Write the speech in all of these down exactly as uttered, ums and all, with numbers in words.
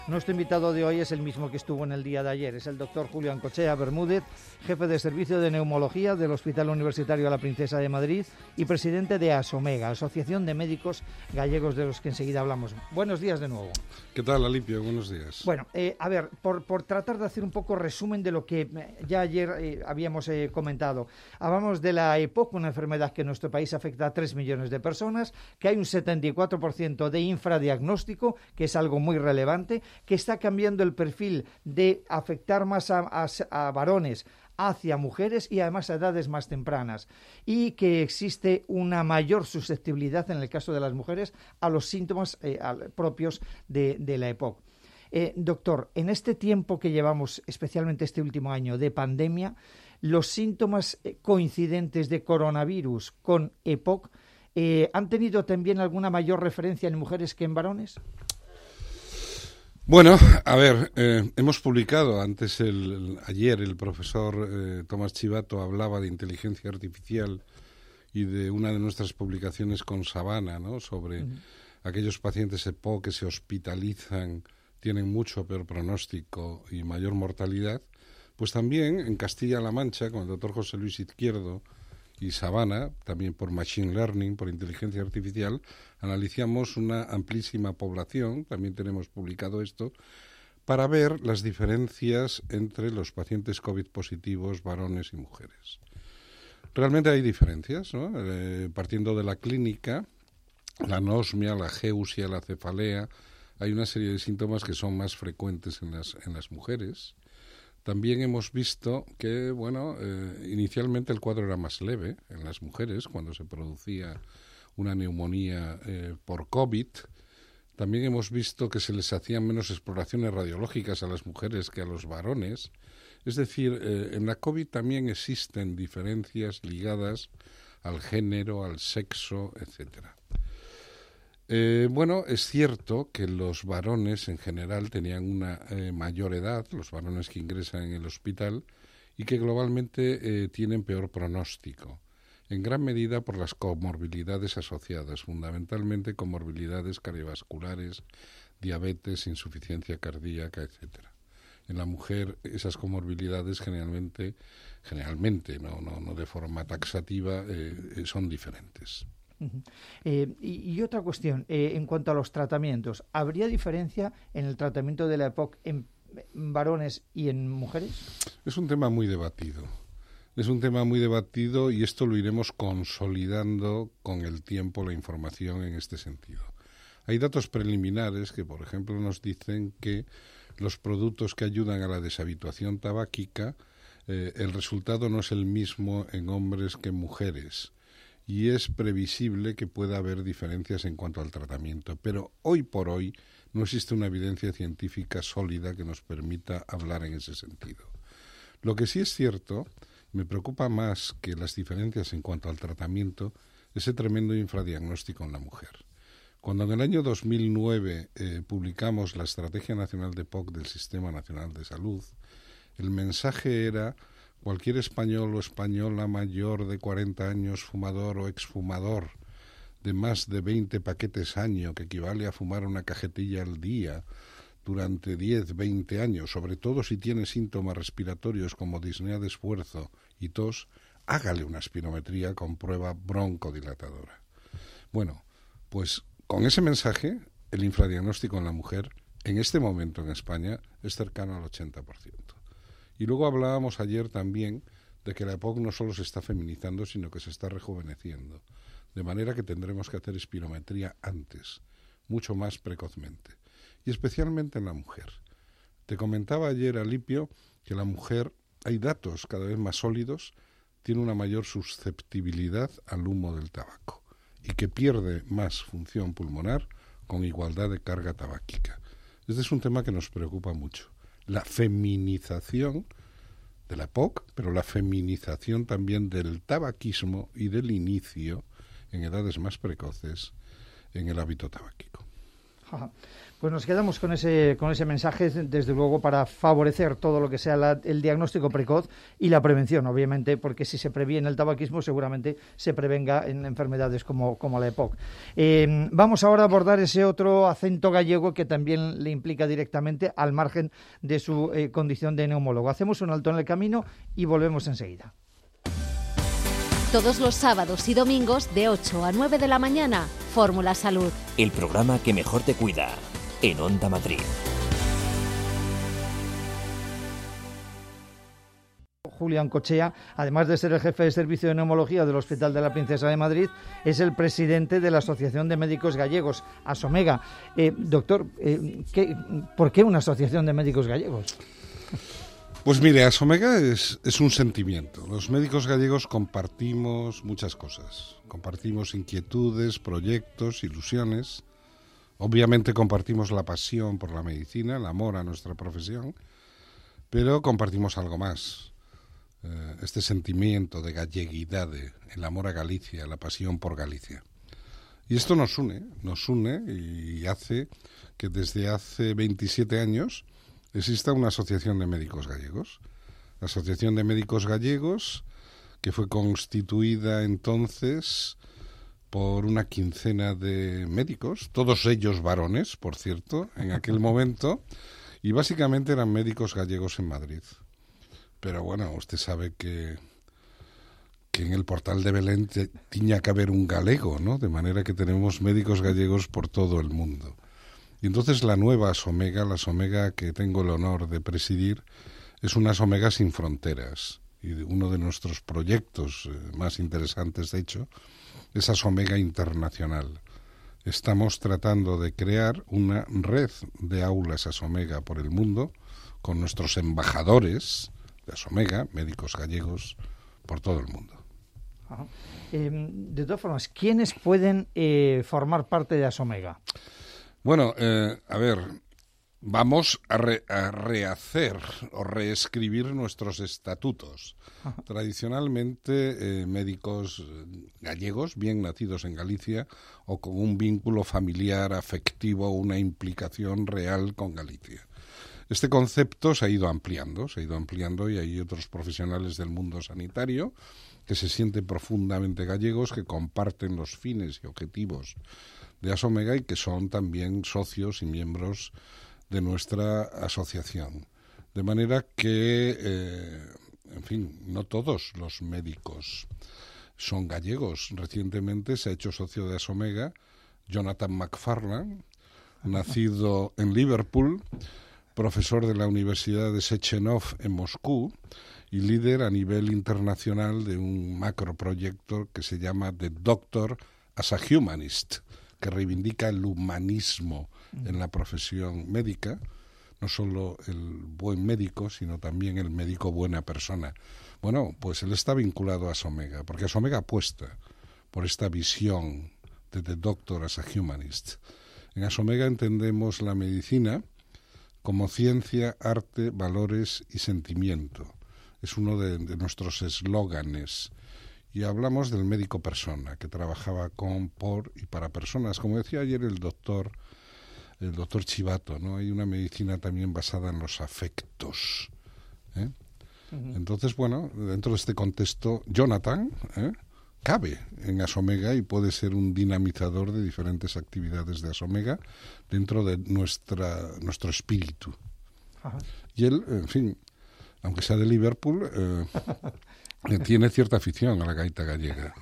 Nuestro invitado de hoy es el mismo que estuvo en el día de ayer, es el doctor Julio Ancochea Bermúdez, jefe de servicio de neumología del Hospital Universitario La Princesa de Madrid y presidente de ASOMEGA, Asociación de Médicos Gallegos, de los que enseguida hablamos. Buenos días de nuevo. ¿Qué tal, Alipio? Buenos días. Bueno, eh, a ver, por, por tratar de hacer un poco resumen de lo que ya ayer eh, habíamos eh, comentado. Hablamos de la EPOC, una enfermedad que en nuestro país afecta a tres millones de personas, que hay un setenta y cuatro por ciento de infradiagnóstico, que es algo muy relevante, que está cambiando el perfil de afectar más a, a, a varones hacia mujeres y además a edades más tempranas, y que existe una mayor susceptibilidad en el caso de las mujeres a los síntomas eh, a, propios de, de la EPOC. Eh, doctor, en este tiempo que llevamos, especialmente este último año de pandemia, los síntomas eh, coincidentes de coronavirus con EPOC eh, ¿han tenido también alguna mayor referencia en mujeres que en varones? Bueno, a ver, eh, hemos publicado antes, el, el ayer el profesor eh, Tomás Chivato hablaba de inteligencia artificial y de una de nuestras publicaciones con Sabana, ¿no?, sobre uh-huh. aquellos pacientes EPOC que se hospitalizan, tienen mucho peor pronóstico y mayor mortalidad. Pues también en Castilla-La Mancha, con el doctor José Luis Izquierdo y Sabana, también por Machine Learning, por inteligencia artificial, analizamos una amplísima población, también tenemos publicado esto, para ver las diferencias entre los pacientes COVID positivos, varones y mujeres. Realmente hay diferencias, ¿no? Eh, partiendo de la clínica, la anosmia, la geusia, la cefalea, hay una serie de síntomas que son más frecuentes en las, en las mujeres. También hemos visto que, bueno, eh, inicialmente el cuadro era más leve en las mujeres cuando se producía una neumonía eh, por COVID. También hemos visto que se les hacían menos exploraciones radiológicas a las mujeres que a los varones. Es decir, eh, en la COVID también existen diferencias ligadas al género, al sexo, etcétera. Eh, bueno, es cierto que los varones en general tenían una eh, mayor edad, los varones que ingresan en el hospital, y que globalmente eh, tienen peor pronóstico, en gran medida por las comorbilidades asociadas, fundamentalmente comorbilidades cardiovasculares, diabetes, insuficiencia cardíaca, etcétera. En la mujer esas comorbilidades generalmente, generalmente, no, no, no de forma taxativa, eh, son diferentes. Uh-huh. Eh, y, y otra cuestión, eh, en cuanto a los tratamientos, ¿habría diferencia en el tratamiento de la EPOC en, en varones y en mujeres? Es un tema muy debatido. Es un tema muy debatido y esto lo iremos consolidando con el tiempo, la información en este sentido. Hay datos preliminares que, por ejemplo, nos dicen que los productos que ayudan a la deshabituación tabáquica, eh, el resultado no es el mismo en hombres que en mujeres. Y es previsible que pueda haber diferencias en cuanto al tratamiento, pero hoy por hoy no existe una evidencia científica sólida que nos permita hablar en ese sentido. Lo que sí es cierto, me preocupa más que las diferencias en cuanto al tratamiento, ese tremendo infradiagnóstico en la mujer. Cuando en el año dos mil nueve eh, publicamos la Estrategia Nacional de EPOC del Sistema Nacional de Salud, el mensaje era: cualquier español o española mayor de cuarenta años, fumador o exfumador, de más de veinte paquetes año, que equivale a fumar una cajetilla al día durante diez, veinte años, sobre todo si tiene síntomas respiratorios como disnea de esfuerzo y tos, hágale una espirometría con prueba broncodilatadora. Bueno, pues con ese mensaje, el infradiagnóstico en la mujer, en este momento en España, es cercano al ochenta por ciento. Y luego hablábamos ayer también de que la EPOC no solo se está feminizando, sino que se está rejuveneciendo. De manera que tendremos que hacer espirometría antes, mucho más precozmente. Y especialmente en la mujer. Te comentaba ayer, Alipio, que la mujer, hay datos cada vez más sólidos, tiene una mayor susceptibilidad al humo del tabaco y que pierde más función pulmonar con igualdad de carga tabáquica. Este es un tema que nos preocupa mucho. La feminización de la EPOC, pero la feminización también del tabaquismo y del inicio, en edades más precoces, en el hábito tabáquico. Ajá. Pues nos quedamos con ese con ese mensaje, desde luego, para favorecer todo lo que sea la, el diagnóstico precoz y la prevención, obviamente, porque si se previene el tabaquismo, seguramente se prevenga en enfermedades como, como la E P O C. Eh, vamos ahora a abordar ese otro acento gallego que también le implica directamente, al margen de su eh, condición de neumólogo. Hacemos un alto en el camino y volvemos enseguida. Todos los sábados y domingos de ocho a nueve de la mañana, Fórmula Salud. El programa que mejor te cuida, en Onda Madrid. Julián Cochea, además de ser el jefe de servicio de neumología del Hospital de la Princesa de Madrid, es el presidente de la Asociación de Médicos Gallegos, ASOMEGA. Eh, doctor, eh, ¿qué, ¿por qué una asociación de médicos gallegos? Pues mire, ASOMEGA es, es un sentimiento. Los médicos gallegos compartimos muchas cosas. Compartimos inquietudes, proyectos, ilusiones. Obviamente compartimos la pasión por la medicina, el amor a nuestra profesión, pero compartimos algo más. Eh, este sentimiento de galleguidade, el amor a Galicia, la pasión por Galicia. Y esto nos une, nos une y hace que desde hace veintisiete años exista una asociación de médicos gallegos. La Asociación de Médicos Gallegos, que fue constituida entonces por una quincena de médicos, todos ellos varones, por cierto, en aquel momento, y básicamente eran médicos gallegos en Madrid. Pero bueno, usted sabe que, que en el Portal de Belén te, tenía que haber un galego, ¿no? De manera que tenemos médicos gallegos por todo el mundo. Y entonces la nueva ASOMEGA, la ASOMEGA que tengo el honor de presidir, es una ASOMEGA sin fronteras. Y uno de nuestros proyectos eh, más interesantes, de hecho, es ASOMEGA Internacional. Estamos tratando de crear una red de aulas ASOMEGA por el mundo, con nuestros embajadores de ASOMEGA, médicos gallegos, por todo el mundo. Ajá. Eh, de todas formas, ¿quiénes pueden eh, formar parte de ASOMEGA? Bueno, eh, a ver, vamos a, re, a rehacer o reescribir nuestros estatutos. Ajá. Tradicionalmente, eh, médicos gallegos, bien nacidos en Galicia, o con un vínculo familiar, afectivo, una implicación real con Galicia. Este concepto se ha ido ampliando, se ha ido ampliando y hay otros profesionales del mundo sanitario que se sienten profundamente gallegos, que comparten los fines y objetivos de ASOMEGA y que son también socios y miembros de nuestra asociación. De manera que, eh, en fin, no todos los médicos son gallegos. Recientemente se ha hecho socio de ASOMEGA Jonathan McFarlane, nacido en Liverpool, profesor de la Universidad de Sechenov en Moscú y líder a nivel internacional de un macroproyecto que se llama The Doctor as a Humanist, que reivindica el humanismo en la profesión médica, no solo el buen médico, sino también el médico buena persona. Bueno, pues él está vinculado a ASOMEGA, porque ASOMEGA apuesta por esta visión de The Doctor as a Humanist. En ASOMEGA entendemos la medicina como ciencia, arte, valores y sentimiento. Es uno de, de nuestros eslóganes. Y hablamos del médico persona, que trabajaba con, por y para personas. Como decía ayer el doctor, el doctor Chivato, ¿no? Hay una medicina también basada en los afectos. ¿eh? Uh-huh. Entonces, bueno, dentro de este contexto, Jonathan ¿eh? cabe en ASOMEGA y puede ser un dinamizador de diferentes actividades de ASOMEGA dentro de nuestra nuestro espíritu. Uh-huh. Y él, en fin, aunque sea de Liverpool, eh, tiene cierta afición a la gaita gallega.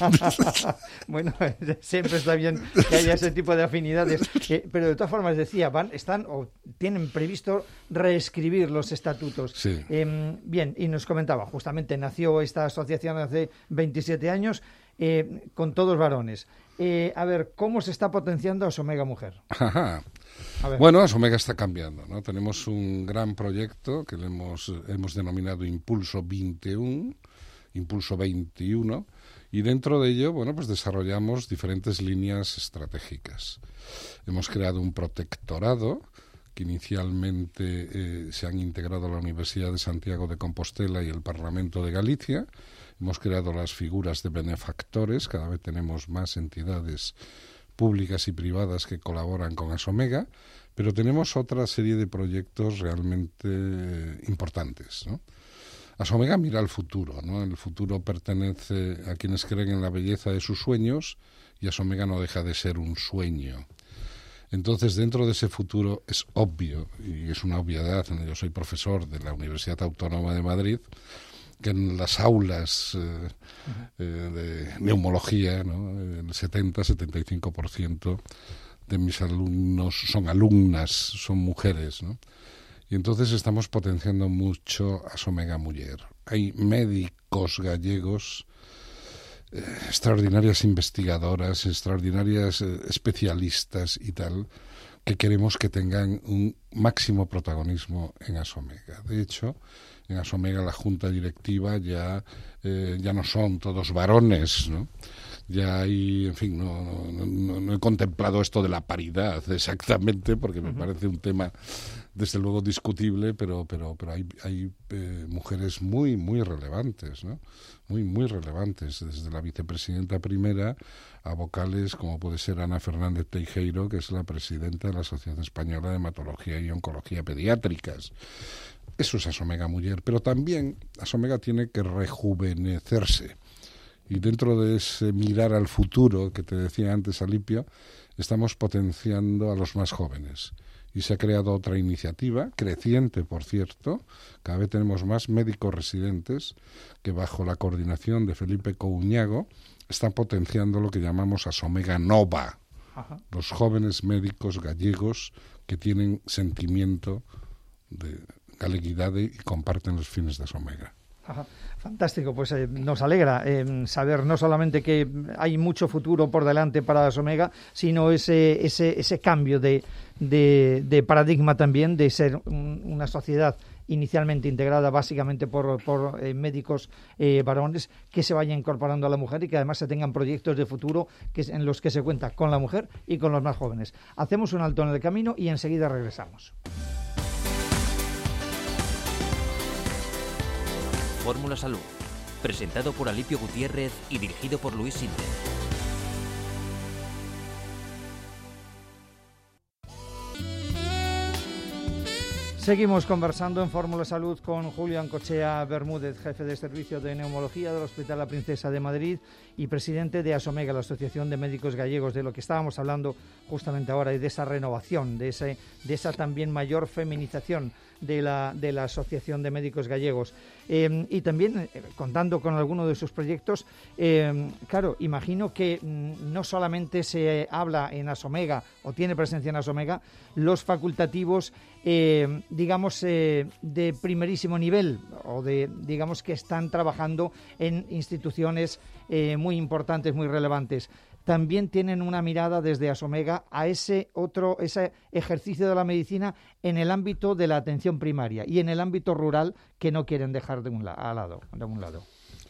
Bueno, siempre está bien que haya ese tipo de afinidades. Eh, pero de todas formas, decía, van, están o tienen previsto reescribir los estatutos. Sí. Eh, bien, y nos comentaba, justamente nació esta asociación hace veintisiete años, eh, con todos varones. Eh, a ver, ¿cómo se está potenciando ASOMEGA Mujer? Ajá. Bueno, ASOMEGA está cambiando, ¿no? Tenemos un gran proyecto que le hemos, hemos denominado Impulso veintiuno, Impulso veintiuno, y dentro de ello, bueno, pues desarrollamos diferentes líneas estratégicas. Hemos creado un protectorado que inicialmente eh, se han integrado a la Universidad de Santiago de Compostela y el Parlamento de Galicia. Hemos creado las figuras de benefactores, cada vez tenemos más entidades públicas y privadas que colaboran con Asomega, pero tenemos otra serie de proyectos realmente importantes, ¿no? Asomega mira al futuro, ¿no? El futuro pertenece a quienes creen en la belleza de sus sueños y Asomega no deja de ser un sueño. Entonces, dentro de ese futuro es obvio, y es una obviedad, yo soy profesor de la Universidad Autónoma de Madrid, que en las aulas eh, eh, de neumología, ¿no? El setenta a setenta y cinco por ciento de mis alumnos son alumnas, son mujeres, ¿no? Y entonces estamos potenciando mucho Asomega Muller. Hay médicos gallegos, eh, extraordinarias investigadoras, extraordinarias eh, especialistas y tal, que queremos que tengan un máximo protagonismo en Asomega. De hecho, en Asomega la junta directiva ya, eh, ya no son todos varones, ¿no? Ya hay, en fin, no, no, no, no he contemplado esto de la paridad exactamente, porque me uh-huh. parece un tema, desde luego, discutible, pero pero pero hay, hay eh, mujeres muy, muy relevantes, ¿no? Muy, muy relevantes, desde la vicepresidenta primera a vocales como puede ser Ana Fernández Teijeiro, que es la presidenta de la Asociación Española de Hematología y Oncología Pediátricas. Eso es Asomega Muller, pero también Asomega tiene que rejuvenecerse. Y dentro de ese mirar al futuro que te decía antes, Alipio, estamos potenciando a los más jóvenes. Y se ha creado otra iniciativa, creciente por cierto, cada vez tenemos más médicos residentes que bajo la coordinación de Felipe Couñago están potenciando lo que llamamos Asomega Nova. Ajá. Los jóvenes médicos gallegos que tienen sentimiento de galeguidade y comparten los fines de Asomega. Ajá. Fantástico, pues eh, nos alegra eh, saber no solamente que hay mucho futuro por delante para Asomega, sino ese ese ese cambio de, de, de paradigma también, de ser un, una sociedad inicialmente integrada básicamente por, por eh, médicos eh, varones, que se vaya incorporando a la mujer y que además se tengan proyectos de futuro que, en los que se cuenta con la mujer y con los más jóvenes. Hacemos un alto en el camino y enseguida regresamos. Fórmula Salud, presentado por Alipio Gutiérrez y dirigido por Luis Sinter. Seguimos conversando en Fórmula Salud con Julio Ancochea Bermúdez, jefe de servicio de neumología del Hospital La Princesa de Madrid y presidente de Asomega, la Asociación de Médicos Gallegos, de lo que estábamos hablando justamente ahora y de esa renovación, de ese, de esa también mayor feminización de la, de la Asociación de Médicos Gallegos. Eh, y también, eh, contando con alguno de sus proyectos, eh, claro, imagino que mm, no solamente se habla en Asomega o tiene presencia en Asomega los facultativos, eh, digamos, eh, de primerísimo nivel o de, digamos, que están trabajando en instituciones eh, muy importantes, muy relevantes. También tienen una mirada desde Asomega a ese otro, ese ejercicio de la medicina en el ámbito de la atención primaria y en el ámbito rural que no quieren dejar de un, la, a lado, de un lado.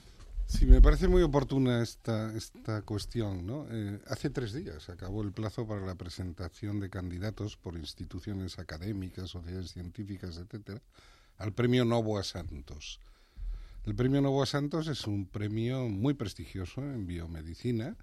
Sí, me parece muy oportuna esta, esta cuestión, ¿no? Eh, hace tres días acabó el plazo para la presentación de candidatos por instituciones académicas, sociedades científicas, etcétera, al premio Novoa Santos. El premio Novoa Santos es un premio muy prestigioso en biomedicina,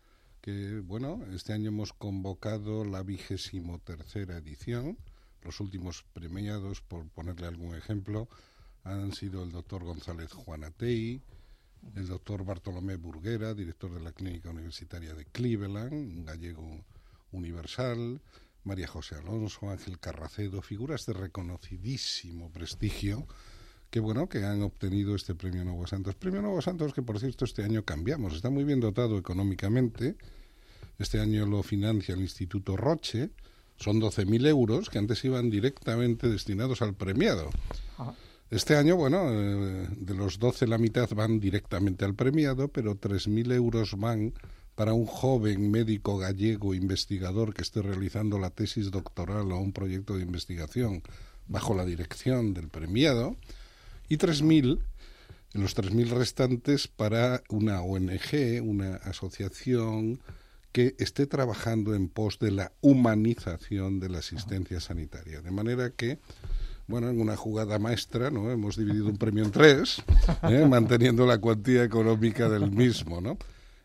que, bueno, este año hemos convocado la vigésimo tercera edición. Los últimos premiados, por ponerle algún ejemplo, han sido el doctor González Juanatey, el doctor Bartolomé Burguera, director de la Clínica Universitaria de Cleveland, un gallego universal, María José Alonso, Ángel Carracedo, figuras de reconocidísimo prestigio que, bueno, que han obtenido este premio Novoa Santos. Premio Novoa Santos que, por cierto, este año cambiamos, está muy bien dotado económicamente. Este año lo financia el Instituto Roche, son doce mil euros que antes iban directamente destinados al premiado. Ajá. Este año, bueno, eh, de los doce la mitad van directamente al premiado, pero tres mil euros van para un joven médico gallego investigador que esté realizando la tesis doctoral o un proyecto de investigación bajo la dirección del premiado, y tres mil, los tres mil restantes para una O N G, una asociación que esté trabajando en pos de la humanización de la asistencia sanitaria. De manera que, bueno, en una jugada maestra, ¿no?, hemos dividido un premio en tres, ¿eh?, manteniendo la cuantía económica del mismo, ¿no?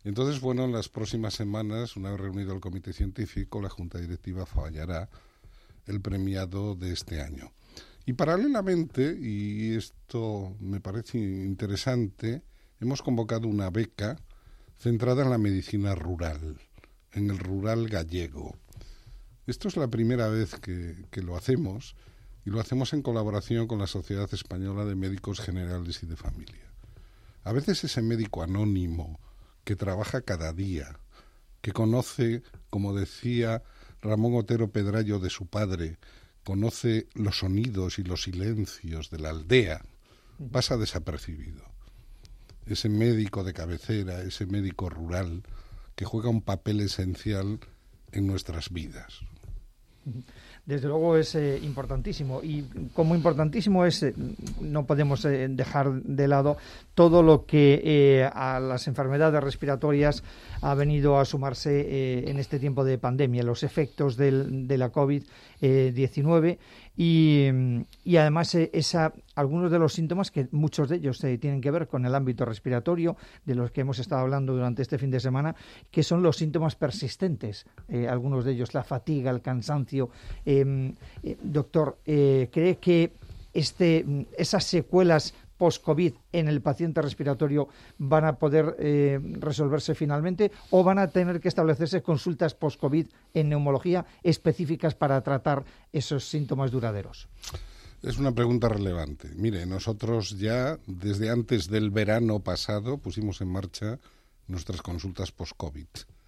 Entonces, bueno, en las próximas semanas, una vez reunido el comité científico, la Junta Directiva fallará el premiado de este año. Y paralelamente, y esto me parece interesante, hemos convocado una beca centrada en la medicina rural, en el rural gallego. Esto es la primera vez que, que lo hacemos, y lo hacemos en colaboración con la Sociedad Española de Médicos Generales y de Familia. A veces ese médico anónimo que trabaja cada día, que conoce, como decía Ramón Otero Pedrayo de su padre, conoce los sonidos y los silencios de la aldea, pasa desapercibido. Ese médico de cabecera, ese médico rural, que juega un papel esencial en nuestras vidas. Desde luego es eh, importantísimo, y como importantísimo es, eh, no podemos eh, dejar de lado todo lo que eh, a las enfermedades respiratorias ha venido a sumarse eh, en este tiempo de pandemia, los efectos del, de la COVID diecinueve y, y además eh, esa, algunos de los síntomas que muchos de ellos eh, tienen que ver con el ámbito respiratorio, de los que hemos estado hablando durante este fin de semana, que son los síntomas persistentes, eh, algunos de ellos la fatiga, el cansancio. Eh, eh, doctor, eh, ¿cree que este, esas secuelas post-COVID en el paciente respiratorio van a poder eh, resolverse finalmente, o van a tener que establecerse consultas post-COVID en neumología específicas para tratar esos síntomas duraderos? Es una pregunta relevante. Mire, nosotros ya desde antes del verano pasado pusimos en marcha nuestras consultas post-COVID.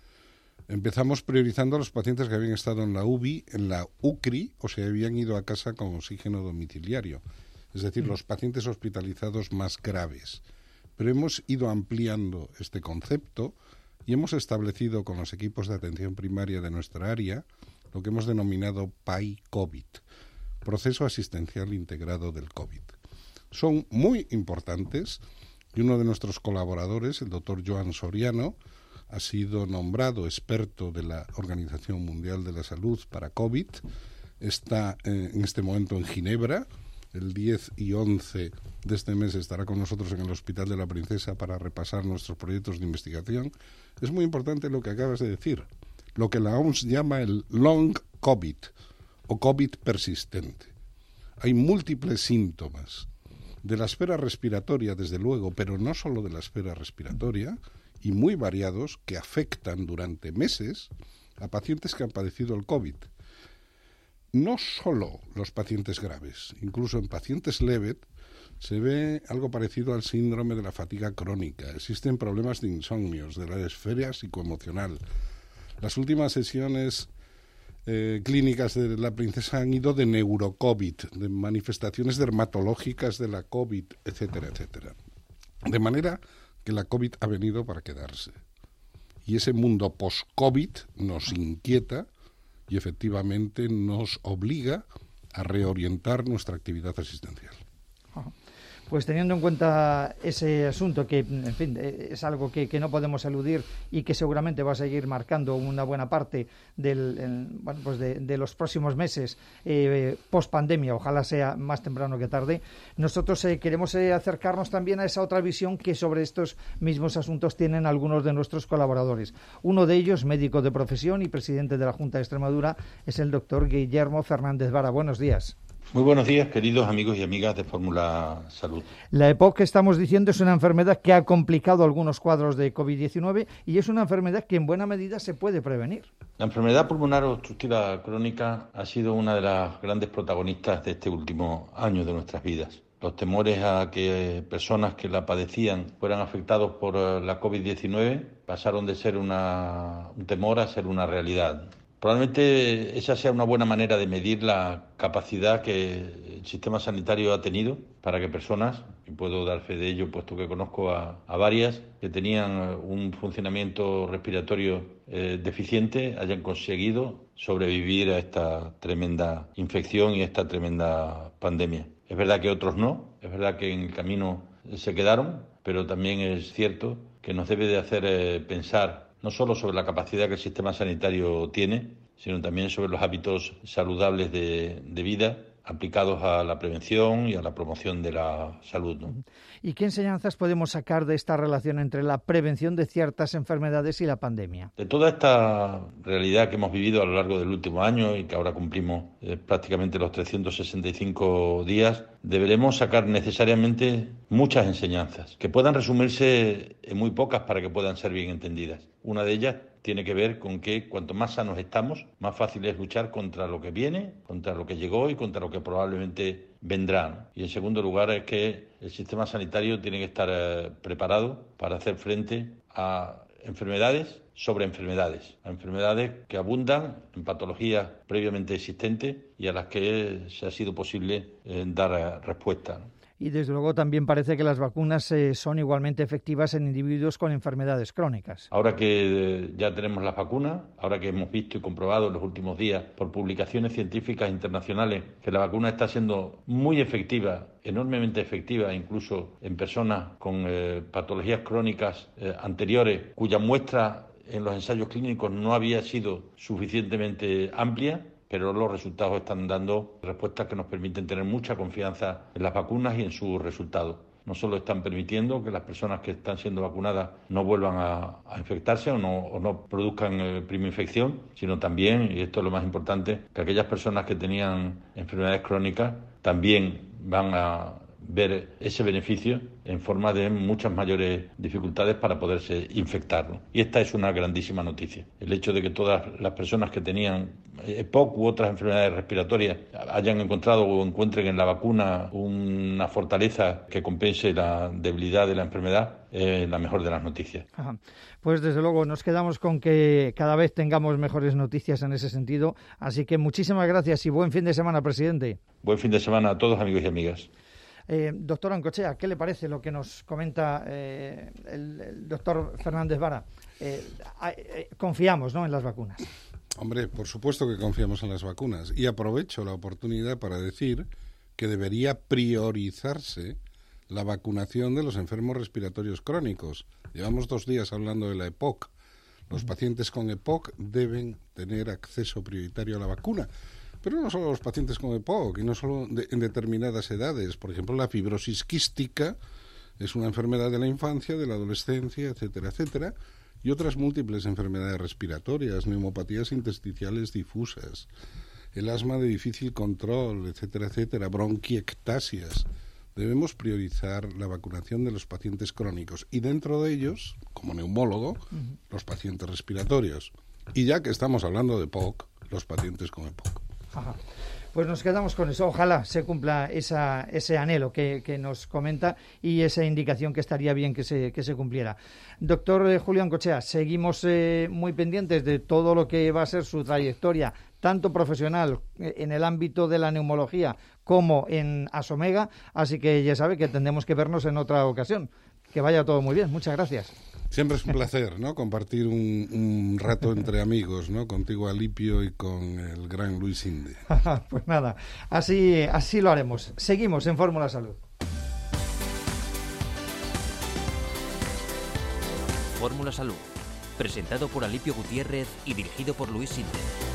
Empezamos priorizando a los pacientes que habían estado en la U B I, en la U C R I, o se habían ido a casa con oxígeno domiciliario. Es decir, los pacientes hospitalizados más graves. Pero hemos ido ampliando este concepto y hemos establecido con los equipos de atención primaria de nuestra área lo que hemos denominado P A I COVID, Proceso Asistencial Integrado del COVID. Son muy importantes y uno de nuestros colaboradores, el doctor Joan Soriano, ha sido nombrado experto de la Organización Mundial de la Salud para COVID. Está eh, en este momento en Ginebra. El diez y once de este mes estará con nosotros en el Hospital de la Princesa para repasar nuestros proyectos de investigación. Es muy importante lo que acabas de decir, lo que la O M S llama el long COVID o COVID persistente. Hay múltiples síntomas de la esfera respiratoria, desde luego, pero no solo de la esfera respiratoria, y muy variados, que afectan durante meses a pacientes que han padecido el COVID. No solo los pacientes graves, incluso en pacientes leves se ve algo parecido al síndrome de la fatiga crónica. Existen problemas de insomnios, de la esfera psicoemocional. Las últimas sesiones eh, clínicas de la Princesa han ido de neurocovid, de manifestaciones dermatológicas de la COVID, etcétera, etcétera. De manera que la COVID ha venido para quedarse. Y ese mundo post-COVID nos inquieta y efectivamente nos obliga a reorientar nuestra actividad asistencial. Pues teniendo en cuenta ese asunto, que en fin es algo que, que no podemos eludir y que seguramente va a seguir marcando una buena parte del, el, bueno, pues de, de los próximos meses eh, post pandemia, ojalá sea más temprano que tarde, nosotros eh, queremos eh, acercarnos también a esa otra visión que sobre estos mismos asuntos tienen algunos de nuestros colaboradores. Uno de ellos, médico de profesión y presidente de la Junta de Extremadura, es el doctor Guillermo Fernández Vara. Buenos días. Muy buenos días, queridos amigos y amigas de Fórmula Salud. La EPOC que estamos diciendo es una enfermedad que ha complicado algunos cuadros de COVID diecinueve y es una enfermedad que en buena medida se puede prevenir. La enfermedad pulmonar obstructiva crónica ha sido una de las grandes protagonistas de este último año de nuestras vidas. Los temores a que personas que la padecían fueran afectados por la COVID diecinueve pasaron de ser una, un temor a ser una realidad. Probablemente esa sea una buena manera de medir la capacidad que el sistema sanitario ha tenido para que personas, y puedo dar fe de ello puesto que conozco a, a varias, que tenían un funcionamiento respiratorio eh, deficiente, hayan conseguido sobrevivir a esta tremenda infección y a esta tremenda pandemia. Es verdad que otros no, es verdad que en el camino se quedaron, pero también es cierto que nos debe de hacer eh, pensar no solo sobre la capacidad que el sistema sanitario tiene, sino también sobre los hábitos saludables de, de vida aplicados a la prevención y a la promoción de la salud, ¿no? ¿Y qué enseñanzas podemos sacar de esta relación entre la prevención de ciertas enfermedades y la pandemia? De toda esta realidad que hemos vivido a lo largo del último año y que ahora cumplimos eh, prácticamente los trescientos sesenta y cinco días, deberemos sacar necesariamente muchas enseñanzas, que puedan resumirse en muy pocas para que puedan ser bien entendidas. Una de ellas tiene que ver con que cuanto más sanos estamos, más fácil es luchar contra lo que viene, contra lo que llegó y contra lo que probablemente vendrá, ¿no? Y en segundo lugar es que el sistema sanitario tiene que estar eh, preparado para hacer frente a enfermedades sobre enfermedades, a enfermedades que abundan en patologías previamente existentes y a las que se ha sido posible eh, dar eh, respuesta, ¿no? Y desde luego también parece que las vacunas eh, son igualmente efectivas en individuos con enfermedades crónicas. Ahora que eh, ya tenemos las vacunas, ahora que hemos visto y comprobado en los últimos días por publicaciones científicas internacionales que la vacuna está siendo muy efectiva, enormemente efectiva, incluso en personas con eh, patologías crónicas eh, anteriores, cuya muestra en los ensayos clínicos no había sido suficientemente amplia, pero los resultados están dando respuestas que nos permiten tener mucha confianza en las vacunas y en sus resultados. No solo están permitiendo que las personas que están siendo vacunadas no vuelvan a, a infectarse o no, o no produzcan eh, prima infección, sino también, y esto es lo más importante, que aquellas personas que tenían enfermedades crónicas también van a ver ese beneficio en forma de muchas mayores dificultades para poderse infectar, ¿no? Y esta es una grandísima noticia. El hecho de que todas las personas que tenían E P O C u otras enfermedades respiratorias hayan encontrado o encuentren en la vacuna una fortaleza que compense la debilidad de la enfermedad es la mejor de las noticias. Ajá. Pues desde luego nos quedamos con que cada vez tengamos mejores noticias en ese sentido. Así que muchísimas gracias y buen fin de semana, presidente. Buen fin de semana a todos, amigos y amigas. Eh, doctor Ancochea, ¿qué le parece lo que nos comenta eh, el, el doctor Fernández Vara? Eh, eh, confiamos, ¿no?, en las vacunas. Hombre, por supuesto que confiamos en las vacunas. Y aprovecho la oportunidad para decir que debería priorizarse la vacunación de los enfermos respiratorios crónicos. Llevamos dos días hablando de la E P O C. Los pacientes con E P O C deben tener acceso prioritario a la vacuna. Pero no solo los pacientes con E P O C, y no solo de, en determinadas edades. Por ejemplo, la fibrosis quística es una enfermedad de la infancia, de la adolescencia, etcétera, etcétera, y otras múltiples enfermedades respiratorias, neumopatías intersticiales difusas, el asma de difícil control, etcétera, etcétera, bronquiectasias. Debemos priorizar la vacunación de los pacientes crónicos y dentro de ellos, como neumólogo, uh-huh. los pacientes respiratorios. Y ya que estamos hablando de E P O C, los pacientes con E P O C. Ajá. Pues nos quedamos con eso. Ojalá se cumpla esa, ese anhelo que, que nos comenta y esa indicación que estaría bien que se, que se cumpliera. Doctor eh, Julio Ancochea, seguimos eh, muy pendientes de todo lo que va a ser su trayectoria, tanto profesional eh, en el ámbito de la neumología como en Asomega, así que ya sabe que tendremos que vernos en otra ocasión. Que vaya todo muy bien. Muchas gracias. Siempre es un placer, ¿no?, compartir un, un rato entre amigos, ¿no?, contigo, Alipio, y con el gran Luis Inde. Pues nada, así, así lo haremos. Seguimos en Fórmula Salud. Fórmula Salud, presentado por Alipio Gutiérrez y dirigido por Luis Inde.